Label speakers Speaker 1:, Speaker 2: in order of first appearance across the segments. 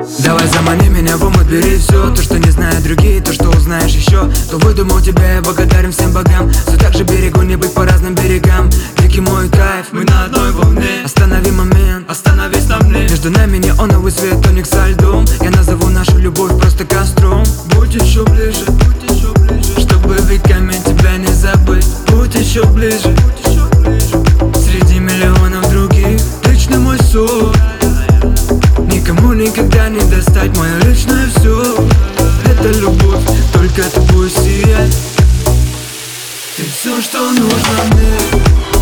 Speaker 1: Давай замани меня в омут, бери все. То, что не знают другие, то, что узнаешь еще. Кто выдумал тебя, я благодарен всем богам. Все так же берегу, не быть по разным берегам. Дикий мой кайф, мы на одной волне. Останови момент, остановись на мне. Между нами неоновый свет, тоник со льдом. Я назову нашу любовь просто костром. Будь еще ближе, чтобы веками тебя не забыть. Будь еще ближе, среди миллионов других. Личный мой сон, никому никогда не достать мое личное все. Это любовь, только ты будешь сиять. Ты все, что нужно мне.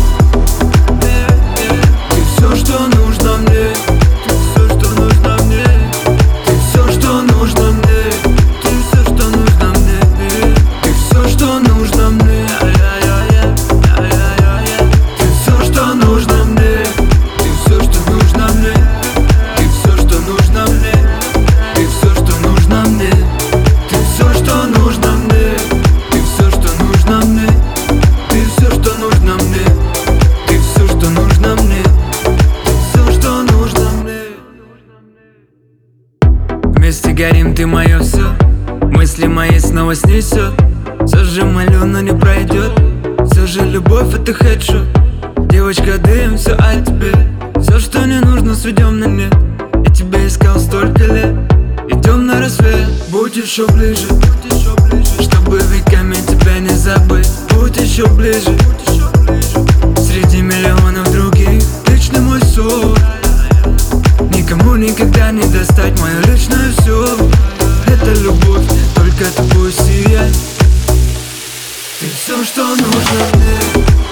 Speaker 1: Ты все, что нужно мне. Ты все, что нужно мне. Ты все, что нужно мне. Ты все, что нужно мне. Ты все, что нужно мне. Ты все, что нужно мне. Ты все, что нужно мне. Ты все, что нужно мне. Ты все, что нужно мне. Ты все, что нужно мне. Ты все, что нужно мне. Ты все, что нужно мне. Ты все, что нужно мне. Ты все, что нужно мне. Вместе горим, ты мое все. Мысли мои снова снесет. Все же молю, но не пройдет. Все же любовь это хедшот. Девочка, дым, все о тебе. Все, что не нужно, сведем на нет. Я тебя искал столько лет. Идем на рассвет. Будь еще ближе, чтобы веками тебя не забыть. Будь еще ближе, среди миллионов других. Личный мой сон, никому никогда не достать мое личное все. Это любовь, только ты будешь сиять. Ты все, что нужно мне.